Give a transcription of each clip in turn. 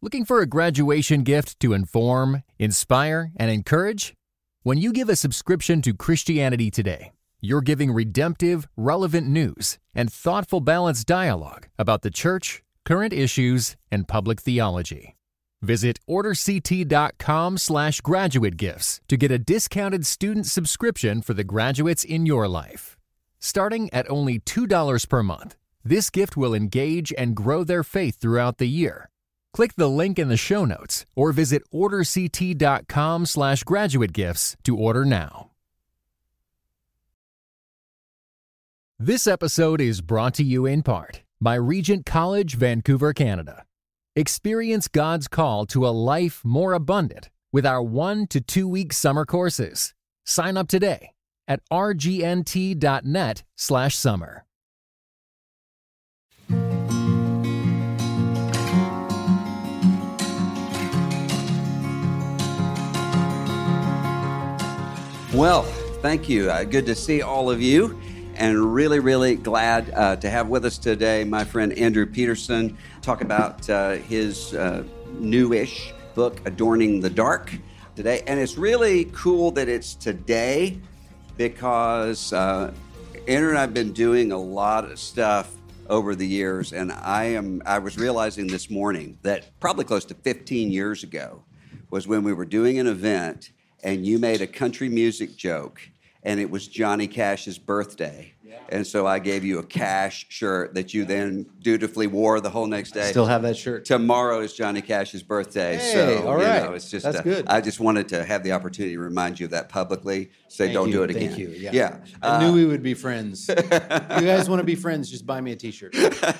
Looking for a graduation gift to inform, inspire, and encourage? When you give a subscription to Christianity Today, you're giving redemptive, relevant news and thoughtful, balanced dialogue about the church, current issues, and public theology. Visit orderct.com/graduate gifts to get a discounted student subscription for the graduates in your life. Starting at only $2 per month, this gift will engage and grow their faith throughout the year. Click the link in the show notes or visit orderct.com/graduate gifts to order now. This episode is brought to you in part by Regent College, Vancouver, Canada. Experience God's call to a life more abundant with our 1 to 2 week summer courses. Sign up today at rgnt.net/summer. Well, thank you. Good to see all of you, and really, really glad to have with us today my friend Andrew Peterson, talk about his newish book, Adorning the Dark, today. And it's really cool that it's today because Andrew and I have been doing a lot of stuff over the years, and I was realizing this morning that probably close to 15 years ago was when we were doing an event and you made a country music joke, and it was Johnny Cash's birthday. Yeah. And so I gave you a Cash shirt that you then dutifully wore the whole next day. Still have that shirt. Tomorrow is Johnny Cash's birthday. Hey, so, all right. It's just, that's good. I just wanted to have the opportunity to remind you of that publicly. Say, don't do it again. Thank you. Yeah. I knew we would be friends. You guys want to be friends, just buy me a T-shirt.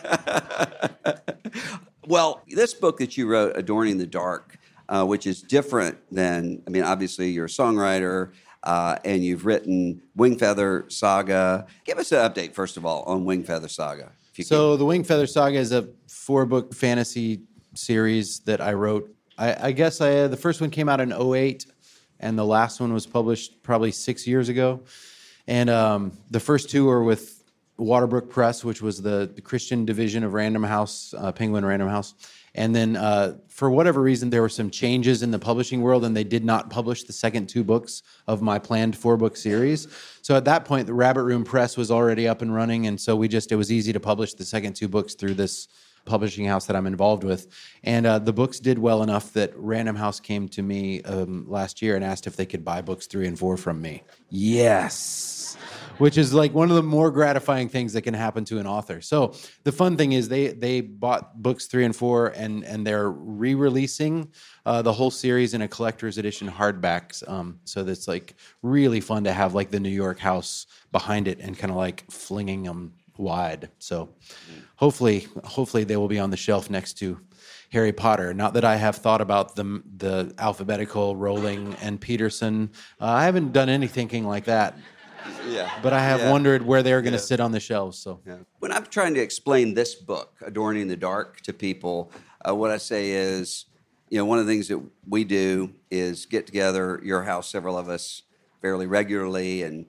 Well, this book that you wrote, Adorning the Dark, which is different than, obviously you're a songwriter, and you've written Wingfeather Saga. Give us an update, first of all, on Wingfeather Saga. So the Wingfeather Saga is a 4-book fantasy series that I wrote. I guess the first one came out in 2008, and the last one was published probably 6 years ago. And the first two are with Waterbrook Press, which was the Christian division of Random House, Penguin Random House. And then for whatever reason, there were some changes in the publishing world, and they did not publish the second 2 books of my planned 4-book series. So at that point, the Rabbit Room Press was already up and running, and so it was easy to publish the second 2 books through this publishing house that I'm involved with. And the books did well enough that Random House came to me last year and asked if they could buy books 3 and 4 from me. Yes! Which is like one of the more gratifying things that can happen to an author. So the fun thing is they bought books 3 and 4, and they're re-releasing the whole series in a collector's edition hardbacks. So that's like really fun to have like the New York house behind it and kind of like flinging them wide. So hopefully they will be on the shelf next to Harry Potter. Not that I have thought about the alphabetical Rowling and Peterson. I haven't done any thinking like that. Yeah. But I have wondered where they're going to sit on the shelves. So when I'm trying to explain this book, Adorning the Dark, to people, what I say is, one of the things that we do is get together, your house, several of us, fairly regularly, and,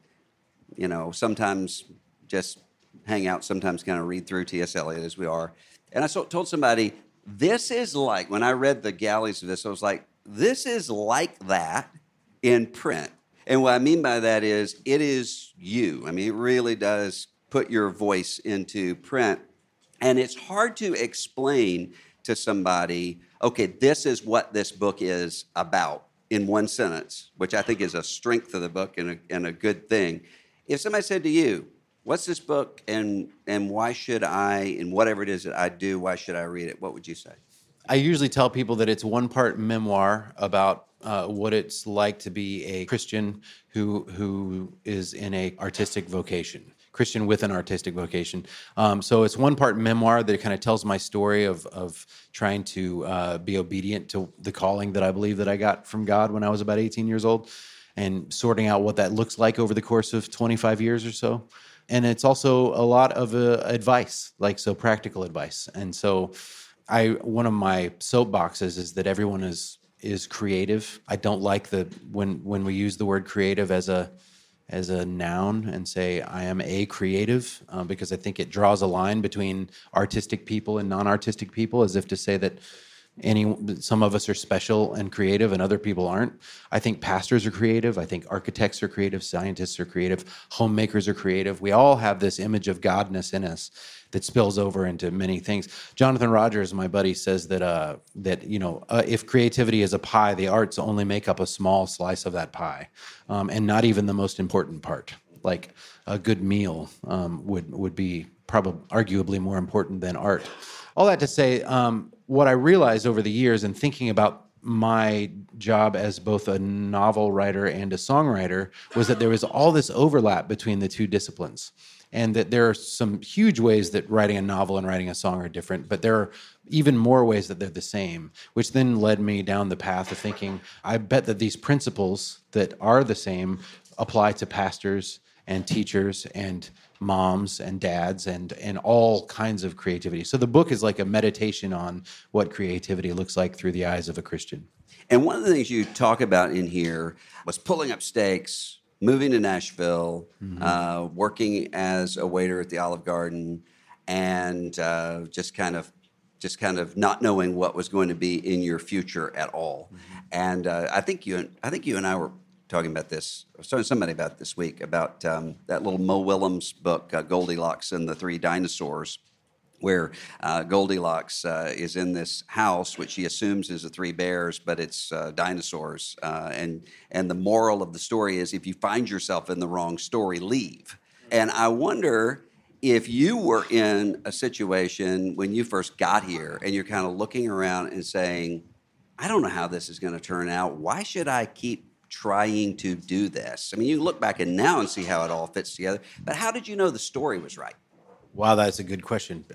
sometimes just hang out, sometimes kind of read through T.S. Eliot as we are. And I told somebody, this is like, when I read the galleys of this, I was like, this is like that in print. And what I mean by that is it is you. It really does put your voice into print. And it's hard to explain to somebody, okay, this is what this book is about in one sentence, which I think is a strength of the book and a good thing. If somebody said to you, what's this book and why should I, and whatever it is that I do, why should I read it? What would you say? I usually tell people that it's one part memoir about what it's like to be a Christian who is in a artistic vocation, Christian with an artistic vocation. So it's one part memoir that kind of tells my story of trying to be obedient to the calling that I believe that I got from God when I was about 18 years old, and sorting out what that looks like over the course of 25 years or so. And it's also a lot of advice, practical advice. And so one of my soapboxes is that everyone is creative. I don't like when we use the word creative as a noun and say I am a creative because I think it draws a line between artistic people and non-artistic people, as if to say that Some of us are special and creative and other people aren't. I think pastors are creative. I think architects are creative. Scientists are creative. Homemakers are creative. We all have this image of godness in us that spills over into many things. Jonathan Rogers, my buddy, says that if creativity is a pie, the arts only make up a small slice of that pie, and not even the most important part. Like a good meal would be probably arguably more important than art. All that to say, what I realized over the years in thinking about my job as both a novel writer and a songwriter was that there was all this overlap between the two disciplines, and that there are some huge ways that writing a novel and writing a song are different, but there are even more ways that they're the same, which then led me down the path of thinking, I bet that these principles that are the same apply to pastors and teachers and moms and dads and all kinds of creativity. So the book is like a meditation on what creativity looks like through the eyes of a Christian. And one of the things you talk about in here was pulling up stakes, moving to Nashville, working as a waiter at the Olive Garden, and just kind of not knowing what was going to be in your future at all. And I think you and I were talking about this. I was talking to somebody about it this week, about that little Mo Willems book, Goldilocks and the Three Dinosaurs, where Goldilocks is in this house, which she assumes is the three bears, but it's dinosaurs. And the moral of the story is, if you find yourself in the wrong story, leave. And I wonder if you were in a situation when you first got here and you're kind of looking around and saying, I don't know how this is going to turn out. Why should I keep trying to do this? I mean, you look back and now and see how it all fits together, but how did you know the story was right? Wow, that's a good question.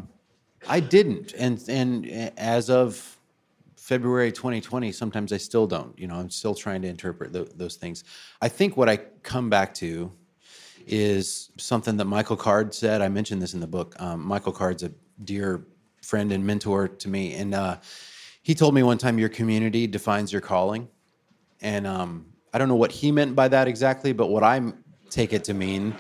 I didn't, and as of February 2020, sometimes I still don't. I'm still trying to interpret those things. I think what I come back to is something that Michael Card said. I mentioned this in the book. Michael Card's a dear friend and mentor to me, and he told me one time, your community defines your calling. And I don't know what he meant by that exactly, but what I take it to mean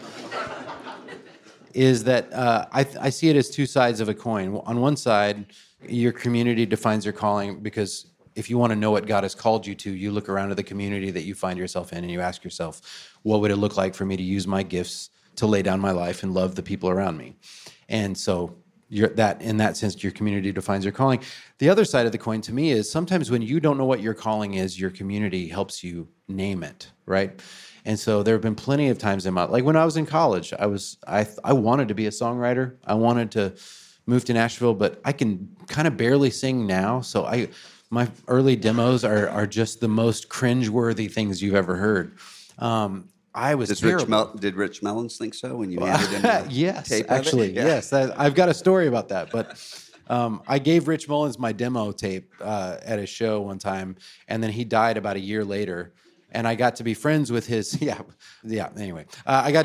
is that I see it as two sides of a coin. On one side, your community defines your calling, because if you want to know what God has called you to, you look around at the community that you find yourself in and you ask yourself, what would it look like for me to use my gifts to lay down my life and love the people around me? And so in that sense, your community defines your calling. The other side of the coin to me is sometimes when you don't know what your calling is, your community helps you name it, right? And so there have been plenty of times in my, like when I was in college, I wanted to be a songwriter. I wanted to move to Nashville, but I can kind of barely sing now. So my early demos are just the most cringeworthy things you've ever heard. I was terrible. Did Rich Mullins think so when you handed him the yes, tape actually, yes. I've got a story about that. But I gave Rich Mullins my demo tape at a show one time, and then he died about a year later. And I got to be friends with his Anyway, I got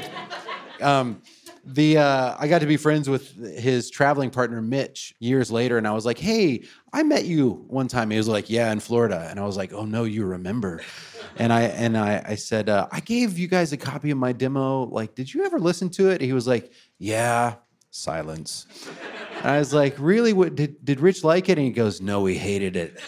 to be friends with his traveling partner Mitch years later, and I was like, "Hey, I met you one time." He was like, "Yeah, in Florida," and I was like, "Oh no, you remember?" And I said, "I gave you guys a copy of my demo. Like, did you ever listen to it?" He was like, "Yeah." Silence. And I was like, "Really? What did Rich like it?" And he goes, "No, he hated it."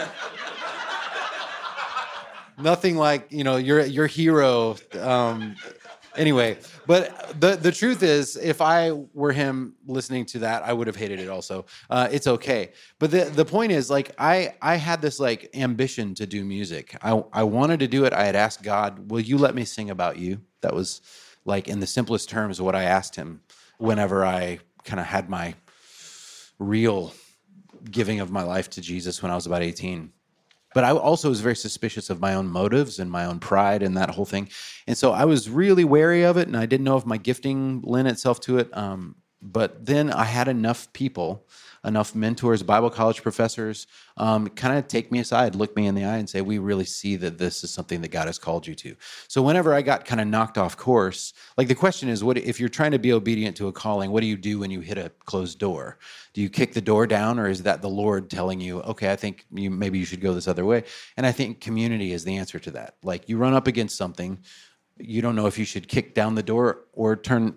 Nothing like, your hero. Anyway, but the truth is, if I were him listening to that, I would have hated it also. It's okay. But the point is, like, I had this like ambition to do music. I wanted to do it. I had asked God, will you let me sing about you? That was like in the simplest terms what I asked him whenever I kind of had my real giving of my life to Jesus when I was about 18. But I also was very suspicious of my own motives and my own pride and that whole thing. And so I was really wary of it, and I didn't know if my gifting lent itself to it. But then I had enough people, enough mentors, Bible college professors, kind of take me aside, look me in the eye and say, we really see that this is something that God has called you to. So whenever I got kind of knocked off course, like the question is, what if you're trying to be obedient to a calling, what do you do when you hit a closed door? Do you kick the door down, or is that the Lord telling you, okay, I think maybe you should go this other way? And I think community is the answer to that. Like, you run up against something, you don't know if you should kick down the door or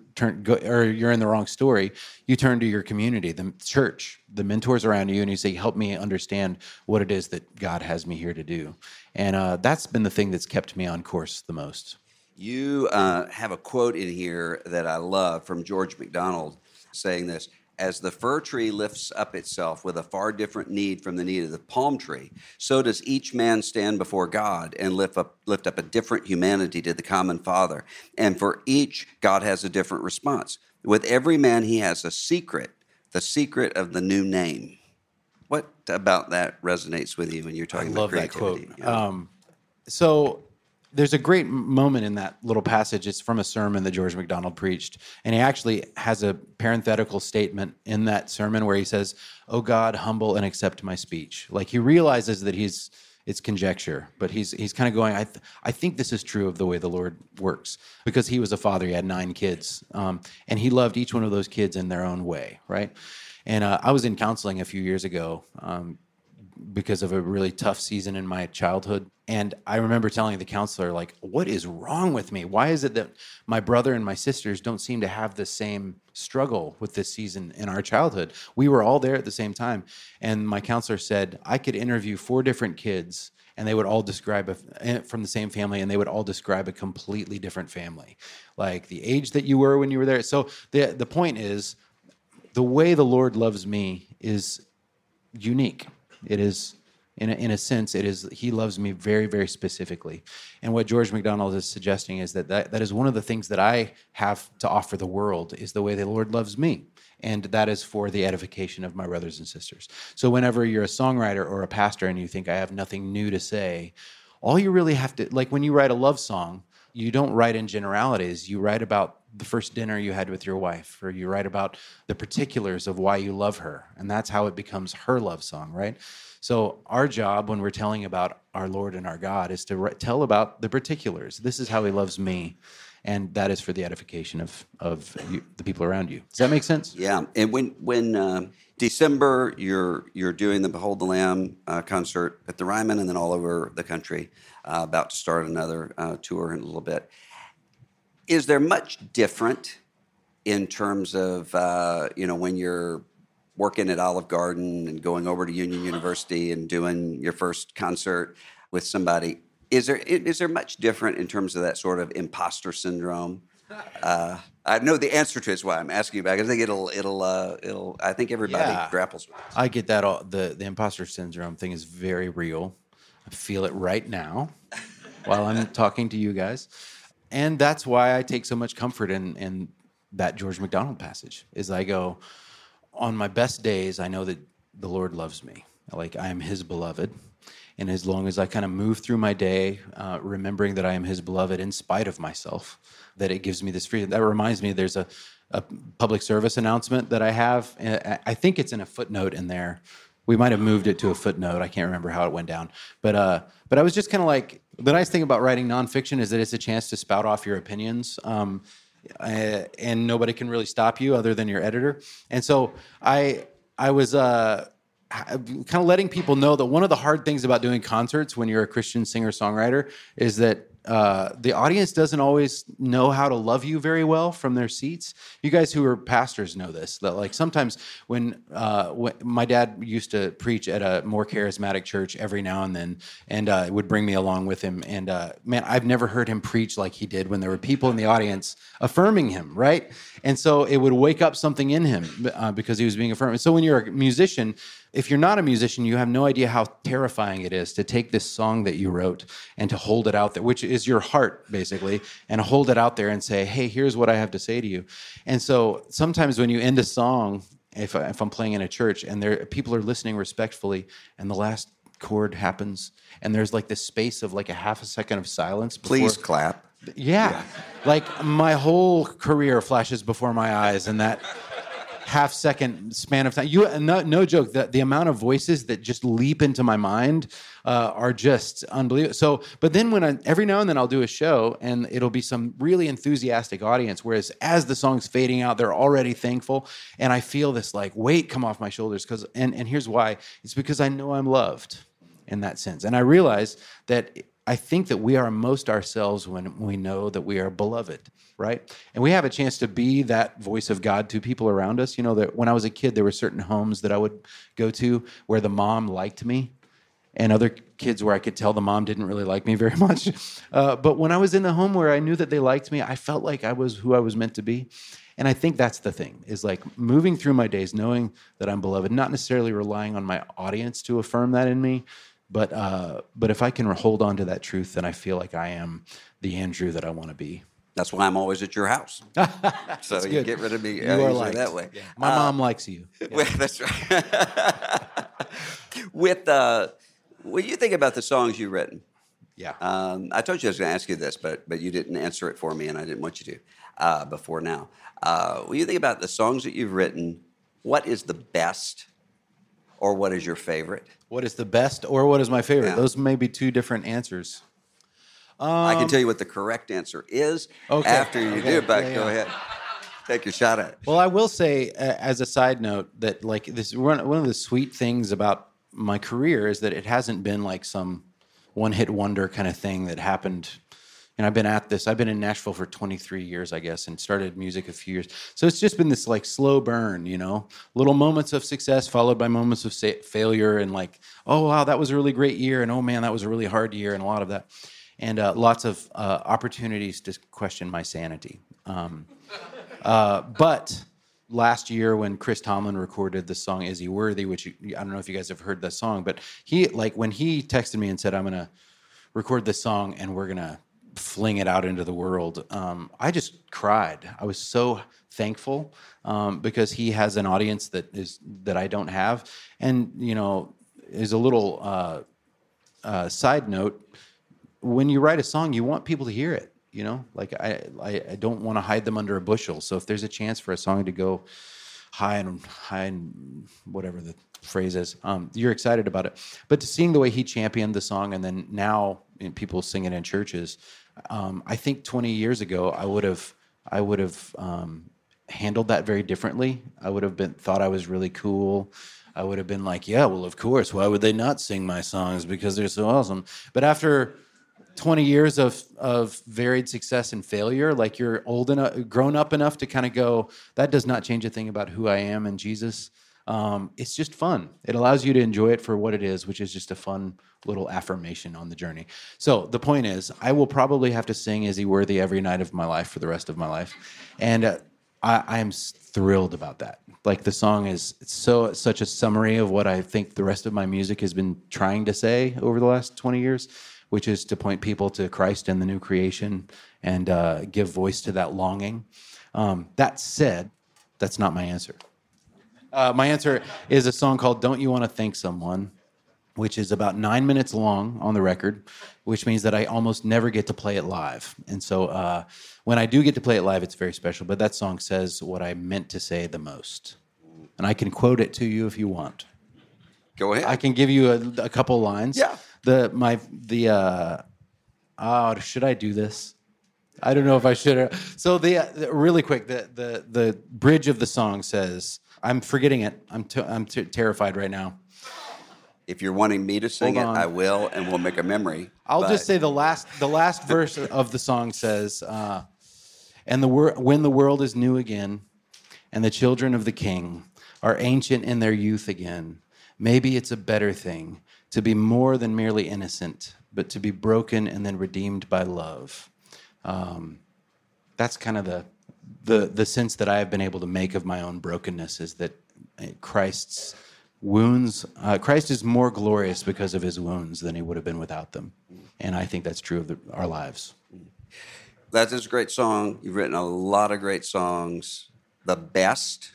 or you're in the wrong story. You turn to your community, the church, the mentors around you, and you say, help me understand what it is that God has me here to do. And that's been the thing that's kept me on course the most. You have a quote in here that I love from George MacDonald saying this: as the fir tree lifts up itself with a far different need from the need of the palm tree, so does each man stand before God and lift up a different humanity to the common Father. And for each, God has a different response. With every man, he has a secret, the secret of the new name. What about that resonates with you when you're talking about creativity? I love that quote. So there's a great moment in that little passage. It's from a sermon that George MacDonald preached. And he actually has a parenthetical statement in that sermon where he says, "Oh God, humble and accept my speech." Like he realizes that it's conjecture, but he's kind of going, I think this is true of the way the Lord works. Because he was a father, he had 9 kids. And he loved each one of those kids in their own way, right? And I was in counseling a few years ago because of a really tough season in my childhood. And I remember telling the counselor, like, what is wrong with me? Why is it that my brother and my sisters don't seem to have the same struggle with this season in our childhood? We were all there at the same time. And my counselor said, I could interview 4 different kids and they would all describe from the same family, and they would all describe a completely different family, like the age that you were when you were there. So the point is, the way the Lord loves me is unique. It is, in a sense, it is. He loves me very, very specifically. And what George MacDonald is suggesting is that is one of the things that I have to offer the world, is the way the Lord loves me. And that is for the edification of my brothers and sisters. So whenever you're a songwriter or a pastor and you think, I have nothing new to say, all you really have to, like when you write a love song, you don't write in generalities. You write about the first dinner you had with your wife, or you write about the particulars of why you love her. And that's how it becomes her love song, right? So our job when we're telling about our Lord and our God is to tell about the particulars. This is how he loves me. And that is for the edification of you, the people around you. Does that make sense? Yeah. And when December, you're doing the Behold the Lamb concert at the Ryman and then all over the country, about to start another tour in a little bit. Is there much different in terms of, when you're working at Olive Garden and going over to Union University and doing your first concert with somebody? Is there much different in terms of that sort of imposter syndrome? I know the answer to it is why I'm asking you about it. I think it'll. I think everybody grapples with it. I get that. The imposter syndrome thing is very real. I feel it right now while I'm talking to you guys. And that's why I take so much comfort in that George MacDonald passage, is I go, on my best days, I know that the Lord loves me. Like, I am his beloved. And as long as I kind of move through my day, remembering that I am his beloved in spite of myself, that it gives me this freedom. That reminds me, there's a public service announcement that I have. I think it's in a footnote in there. We might have moved it to a footnote. I can't remember how it went down. But I was just kind of like, the nice thing about writing nonfiction is that it's a chance to spout off your opinions. And nobody can really stop you other than your editor. And so I was kind of letting people know that one of the hard things about doing concerts when you're a Christian singer-songwriter is that the audience doesn't always know how to love you very well from their seats. You guys who are pastors know this, that like sometimes when my dad used to preach at a more charismatic church every now and then, and would bring me along with him. And man, I've never heard him preach like he did when there were people in the audience affirming him, right? And so it would wake up something in him because he was being affirmed. So when you're a musician, if you're not a musician, you have no idea how terrifying it is to take this song that you wrote and to hold it out there, which is your heart, basically, and hold it out there and say, hey, here's what I have to say to you. And so sometimes when you end a song, if I'm playing in a church and people are listening respectfully and the last chord happens and there's like this space of like a half a second of silence. Please clap. Yeah. Like my whole career flashes before my eyes in that half-second span of time. No joke, the amount of voices that just leap into my mind are just unbelievable. So, but then every now and then I'll do a show and it'll be some really enthusiastic audience, whereas as the song's fading out, they're already thankful, and I feel this like weight come off my shoulders and here's why. It's because I know I'm loved in that sense. And I realize that I think that we are most ourselves when we know that we are beloved, right? And we have a chance to be that voice of God to people around us. You know, that when I was a kid, there were certain homes that I would go to where the mom liked me, and other kids where I could tell the mom didn't really like me very much. But when I was in the home where I knew that they liked me, I felt like I was who I was meant to be. And I think that's the thing, is like moving through my days knowing that I'm beloved, not necessarily relying on my audience to affirm that in me, but if I can hold on to that truth, then I feel like I am the Andrew that I want to be. That's why I'm always at your house. So you good. get rid of me You are liked. that way. Yeah. My mom likes you. Yeah. Well, that's right. When you think about the songs you've written, Yeah. I told you I was going to ask you this, but you didn't answer it for me, and I didn't want you to before now. When you think about the songs that you've written, what is the best, or what is your favorite? What is the best or what is my favorite? Yeah. Those may be two different answers. I can tell you what the correct answer is after you do, but go ahead. Take your shot at it. Well, I will say, as a side note, that like this one of the sweet things about my career is that it hasn't been like some one-hit wonder kind of thing that happened. And I've been in Nashville for 23 years, I guess, and started music a few years. So it's just been this like slow burn, you know, little moments of success followed by moments of failure, and like, oh, wow, that was a really great year. And oh man, that was a really hard year, and a lot of that. And lots of opportunities to question my sanity. But last year when Chris Tomlin recorded the song "Is He Worthy," which I don't know if you guys have heard that song, but when he texted me and said, "I'm going to record this song and we're going to fling it out into the world," I just cried. I was so thankful because he has an audience that I don't have. And, you know, as a little side note, when you write a song, you want people to hear it. You know, like I don't want to hide them under a bushel. So if there's a chance for a song to go high and whatever the phrase is, you're excited about it. But seeing the way he championed the song, and then now people sing it in churches, I think 20 years ago I would have handled that very differently. I would have thought I was really cool. I would have been like, yeah, well, of course. Why would they not sing my songs? Because they're so awesome. But after 20 years of varied success and failure, like you're grown up enough to kind of go, that does not change a thing about who I am in Jesus. It's just fun. It allows you to enjoy it for what it is, which is just a fun little affirmation on the journey. So the point is, I will probably have to sing "Is He Worthy" every night of my life for the rest of my life. And I am thrilled about that. Like the song is such a summary of what I think the rest of my music has been trying to say over the last 20 years. Which is to point people to Christ and the new creation and give voice to that longing. That said, that's not my answer. My answer is a song called "Don't You Want to Thank Someone," which is about 9 minutes long on the record, which means that I almost never get to play it live. And so when I do get to play it live, it's very special. But that song says what I meant to say the most. And I can quote it to you if you want. Go ahead. I can give you a couple lines. Yeah. Should I do this? I don't know if I should. So really quick, the bridge of the song says, I'm forgetting it. I'm terrified right now. If you're wanting me to sing it, I will, and we'll make a memory. I'll just say the last verse of the song says, when the world is new again, and the children of the King are ancient in their youth again, maybe it's a better thing to be more than merely innocent, but to be broken and then redeemed by love. That's kind of the sense that I have been able to make of my own brokenness, is that Christ's wounds, Christ is more glorious because of his wounds than he would have been without them. And I think that's true of our lives. That is a great song. You've written a lot of great songs. The best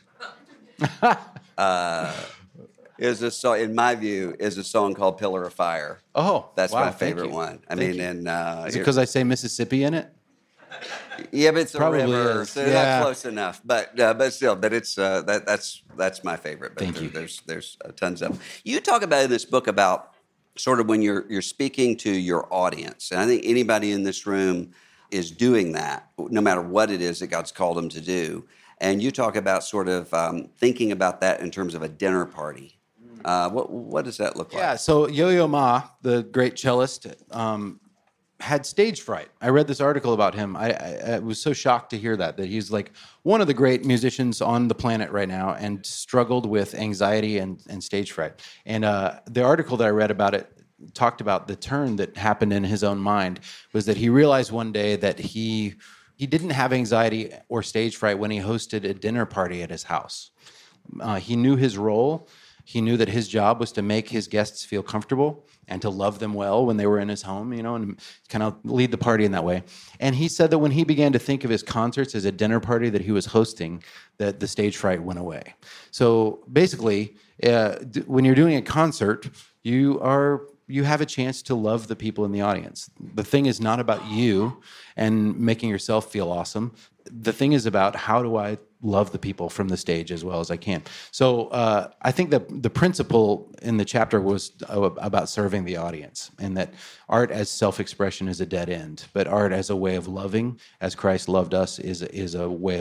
is a song, in my view, is a song called "Pillar of Fire." Oh, that's wow, my favorite one. I mean, and is it because I say Mississippi in it? Yeah, but it's Probably a river, is. so Yeah. not close enough. But still, it's that's my favorite. But Thank you. There's tons of them. You talk about in this book about sort of when you're speaking to your audience, and I think anybody in this room is doing that, no matter what it is that God's called them to do. And you talk about sort of thinking about that in terms of a dinner party. What does that look like? Yeah, so Yo-Yo Ma, the great cellist, had stage fright. I read this article about him. I was so shocked to hear that he's like one of the great musicians on the planet right now and struggled with anxiety and stage fright. And the article that I read about it talked about the turn that happened in his own mind was that he realized one day that he didn't have anxiety or stage fright when he hosted a dinner party at his house. He knew his role. He knew that his job was to make his guests feel comfortable and to love them well when they were in his home, and kind of lead the party in that way. And he said that when he began to think of his concerts as a dinner party that he was hosting, that the stage fright went away. So basically, when you're doing a concert, you have a chance to love the people in the audience. The thing is not about you and making yourself feel awesome. The thing is about how do I love the people from the stage as well as I can. So I think that the principle in the chapter was about serving the audience, and that art as self-expression is a dead end, but art as a way of loving, as Christ loved us, is a way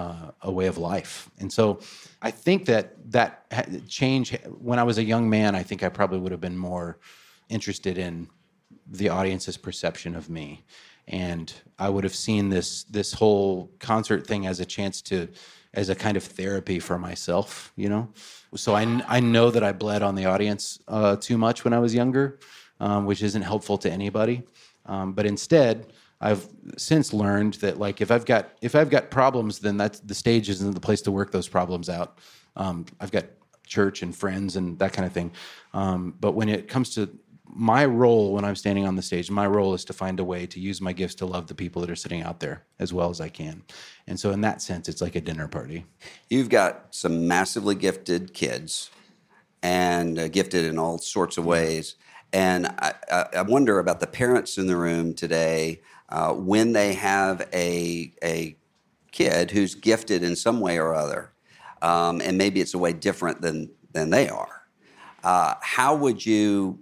of life. And so I think that change, when I was a young man, I think I probably would have been more interested in the audience's perception of me. And I would have seen this whole concert thing as a kind of therapy for myself, So I know that I bled on the audience too much when I was younger, which isn't helpful to anybody. But instead, I've since learned that if I've got problems, then the stage isn't the place to work those problems out. I've got church and friends and that kind of thing. But when it comes to my role when I'm standing on the stage, my role is to find a way to use my gifts to love the people that are sitting out there as well as I can. And so in that sense, it's like a dinner party. You've got some massively gifted kids, and gifted in all sorts of ways. And I wonder about the parents in the room today, when they have a kid who's gifted in some way or other, and maybe it's a way different than they are. How would you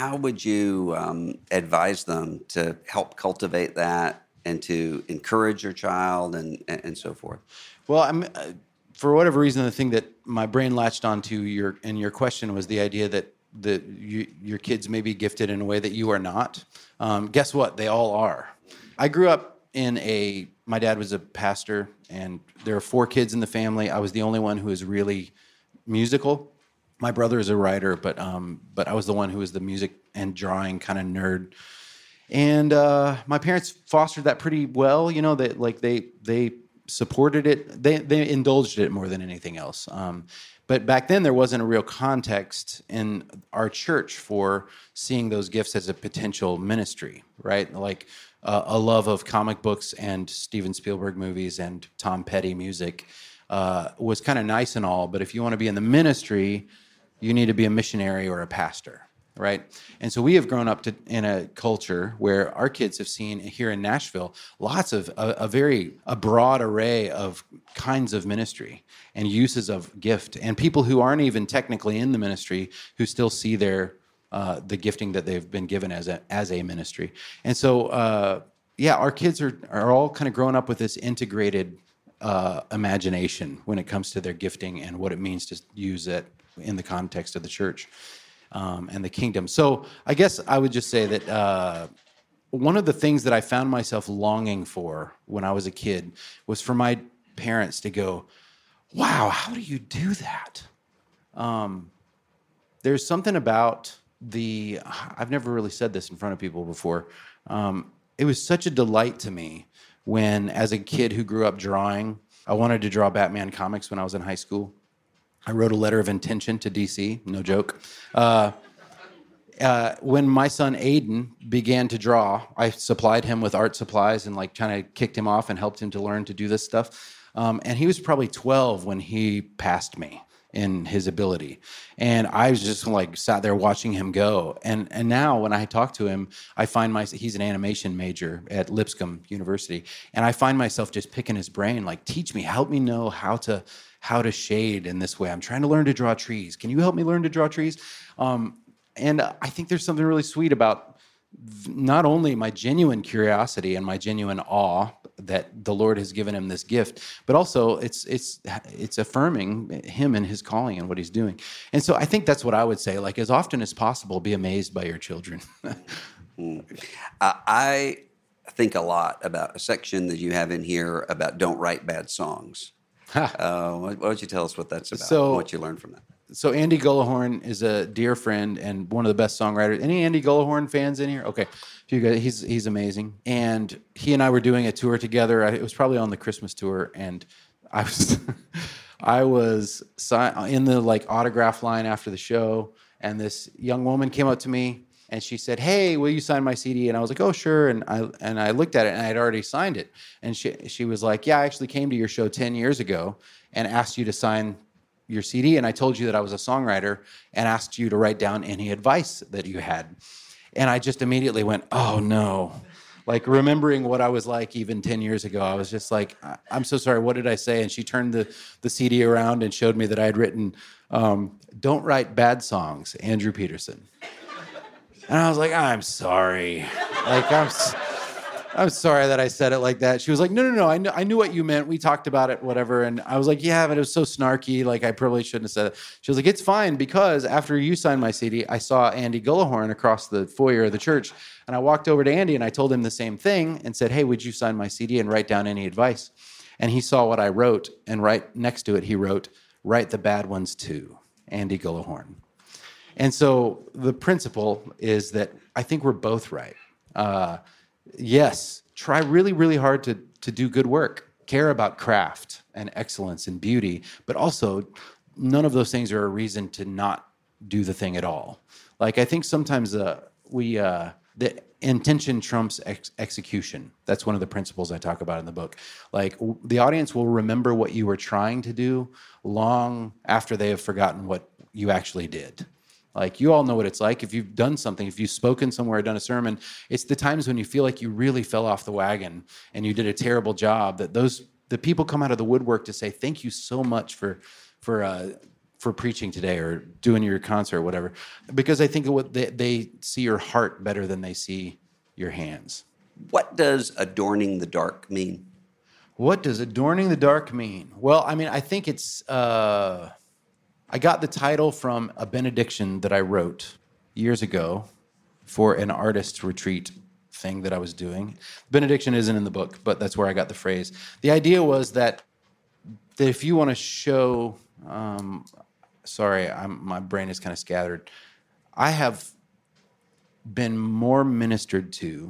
advise them to help cultivate that and to encourage your child and so forth? Well, for whatever reason, the thing that my brain latched onto in your question was the idea that your kids may be gifted in a way that you are not. Guess what? They all are. I grew up my dad was a pastor, and there are 4 kids in the family. I was the only one who was really musical. My brother is a writer, but I was the one who was the music and drawing kind of nerd. And my parents fostered that pretty well. They supported it. They indulged it more than anything else. But back then, there wasn't a real context in our church for seeing those gifts as a potential ministry, right? Like a love of comic books and Steven Spielberg movies and Tom Petty music was kind of nice and all. But if you want to be in the ministry, you need to be a missionary or a pastor, right? And so we have grown up in a culture where our kids have seen here in Nashville lots of a broad array of kinds of ministry and uses of gift, and people who aren't even technically in the ministry who still see the gifting that they've been given as a ministry. And so our kids are all kind of growing up with this integrated imagination when it comes to their gifting and what it means to use it in the context of the church and the kingdom. So I guess I would just say that one of the things that I found myself longing for when I was a kid was for my parents to go, wow, how do you do that? There's something about I've never really said this in front of people before. It was such a delight to me when, as a kid who grew up drawing, I wanted to draw Batman comics when I was in high school. I wrote a letter of intention to DC, no joke. When my son Aiden began to draw, I supplied him with art supplies and kind of kicked him off and helped him to learn to do this stuff. And he was probably 12 when he passed me in his ability. And I was just sat there watching him go. And now when I talk to him, I find he's an animation major at Lipscomb University. And I find myself just picking his brain, teach me, help me know how to shade in this way. I'm trying to learn to draw trees. Can you help me learn to draw trees? And I think there's something really sweet about not only my genuine curiosity and my genuine awe that the Lord has given him this gift, but also it's affirming him and his calling and what he's doing. And so I think that's what I would say, as often as possible, be amazed by your children. I think a lot about a section that you have in here about don't write bad songs. Why don't you tell us what that's about and what you learned from that? So Andy Gullahorn is a dear friend and one of the best songwriters. Any Andy Gullahorn fans in here? Okay, you guys, he's amazing. And he and I were doing a tour together. It was probably on the Christmas tour, and I was I was in the autograph line after the show, and this young woman came up to me and she said, "Hey, will you sign my CD?" And I was like, "Oh, sure." And I looked at it and I had already signed it. And she was like, "Yeah, I actually came to your show 10 years ago and asked you to sign your CD, and I told you that I was a songwriter and asked you to write down any advice that you had." And I just immediately went, "Oh no." Like, remembering what I was like even 10 years ago, I was just like, "I'm so sorry, what did I say?" And she turned the CD around and showed me that I had written, "Don't write bad songs, Andrew Peterson." And I was like, "I'm sorry." Like, I'm sorry that I said it like that. She was like, no, I knew what you meant. We talked about it, whatever. And I was like, "Yeah, but it was so snarky. Like, I probably shouldn't have said it." She was like, "It's fine, because after you signed my CD, I saw Andy Gullahorn across the foyer of the church. And I walked over to Andy and I told him the same thing and said, 'Hey, would you sign my CD and write down any advice?' And he saw what I wrote, and right next to it, he wrote, 'Write the bad ones too, Andy Gullahorn.'" And so the principle is that I think we're both right. Yes, try really, really hard to do good work. Care about craft and excellence and beauty, but also none of those things are a reason to not do the thing at all. Like, I think sometimes the intention trumps execution. That's one of the principles I talk about in the book. Like, the audience will remember what you were trying to do long after they have forgotten what you actually did. Like, you all know what it's like. If you've done something, if you've spoken somewhere or done a sermon, it's the times when you feel like you really fell off the wagon and you did a terrible job that the people come out of the woodwork to say, "Thank you so much for preaching today," or doing your concert or whatever. Because I think they see your heart better than they see your hands. What does adorning the dark mean? What does adorning the dark mean? Well, I mean, I think it's... I got the title from a benediction that I wrote years ago for an artist retreat thing that I was doing. Benediction isn't in the book, but that's where I got the phrase. The idea was that if you want to show... my brain is kind of scattered. I have been more ministered to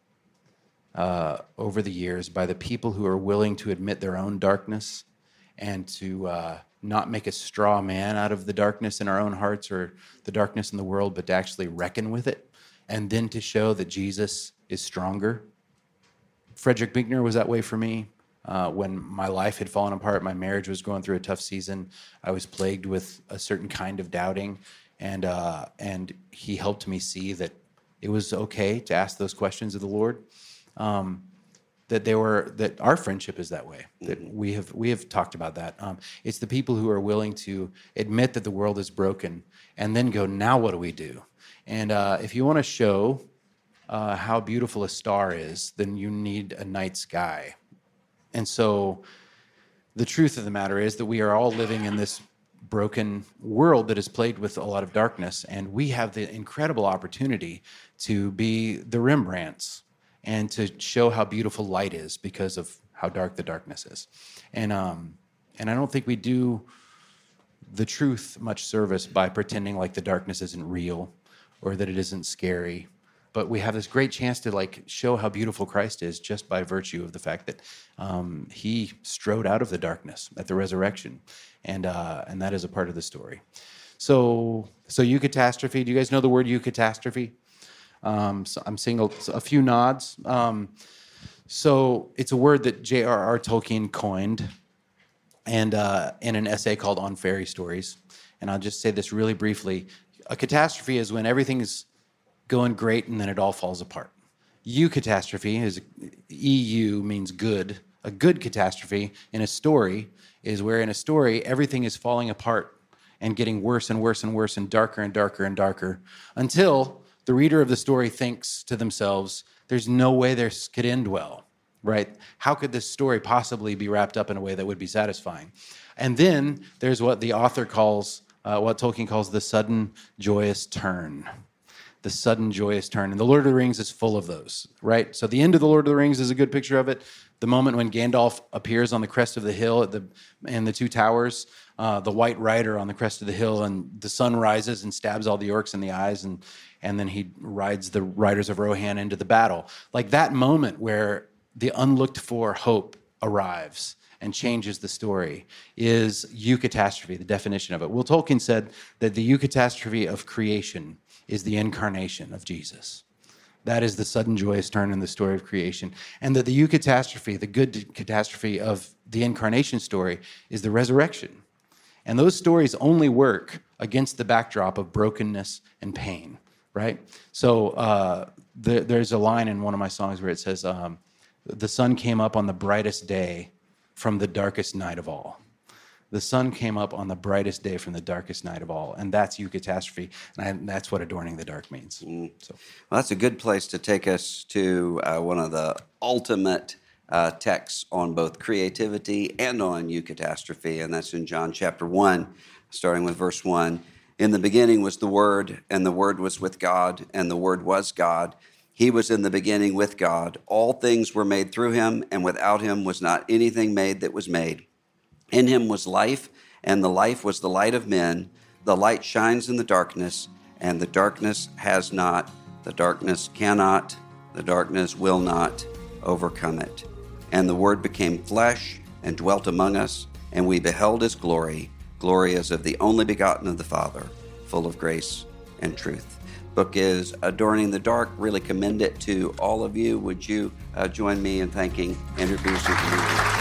over the years by the people who are willing to admit their own darkness and to... not make a straw man out of the darkness in our own hearts or the darkness in the world, but to actually reckon with it, and then to show that Jesus is stronger. Frederick Buechner was that way for me. When my life had fallen apart, my marriage was going through a tough season, I was plagued with a certain kind of doubting, and he helped me see that it was okay to ask those questions of the Lord. That our friendship is that way. That we have talked about that. It's the people who are willing to admit that the world is broken and then go, "Now what do we do?" And if you want to show how beautiful a star is, then you need a night sky. And so the truth of the matter is that we are all living in this broken world that is plagued with a lot of darkness, and we have the incredible opportunity to be the Rembrandts and to show how beautiful light is because of how dark the darkness is. And I don't think we do the truth much service by pretending like the darkness isn't real or that it isn't scary. But we have this great chance to show how beautiful Christ is just by virtue of the fact that he strode out of the darkness at the resurrection. And that is a part of the story. So eucatastrophe, do you guys know the word eucatastrophe? So I'm seeing a few nods. So it's a word that J.R.R. Tolkien coined, and in an essay called On Fairy Stories. And I'll just say this really briefly. A catastrophe is when everything's going great and then it all falls apart. Eucatastrophe is EU means good. A good catastrophe in a story is where in a story everything is falling apart and getting worse and worse and worse and darker and darker and darker until the reader of the story thinks to themselves, "There's no way this could end well," right? How could this story possibly be wrapped up in a way that would be satisfying? And then there's what the author calls, what Tolkien calls the sudden joyous turn. the sudden joyous turn. And the Lord of the Rings is full of those, right? So the end of the Lord of the Rings is a good picture of it. The moment when Gandalf appears on the crest of the hill and the two towers, the White Rider on the crest of the hill, and the sun rises and stabs all the orcs in the eyes, and then he rides the riders of Rohan into the battle. Like that moment where the unlooked for hope arrives and changes the story is eucatastrophe, the definition of it. Will Tolkien said that the eucatastrophe of creation is the incarnation of Jesus. That is the sudden joyous turn in the story of creation. And that the eucatastrophe, the good catastrophe of the incarnation story, is the resurrection. And those stories only work against the backdrop of brokenness and pain, right? So there's a line in one of my songs where it says, the sun came up on the brightest day from the darkest night of all. The sun came up on the brightest day from the darkest night of all. And that's eucatastrophe. And that's what adorning the dark means. So. Well, that's a good place to take us to one of the ultimate texts on both creativity and on eucatastrophe, and that's in John chapter 1, starting with verse 1. In the beginning was the Word, and the Word was with God, and the Word was God. He was in the beginning with God. All things were made through him, and without him was not anything made that was made. In him was life, and the life was the light of men. The light shines in the darkness, and the darkness has not, the darkness cannot, the darkness will not overcome it. And the Word became flesh and dwelt among us, and we beheld his glory, glory as of the only begotten of the Father, full of grace and truth. Book is Adorning the Dark. Really commend it to all of you. Would you join me in thanking Andrew Peterson for being here?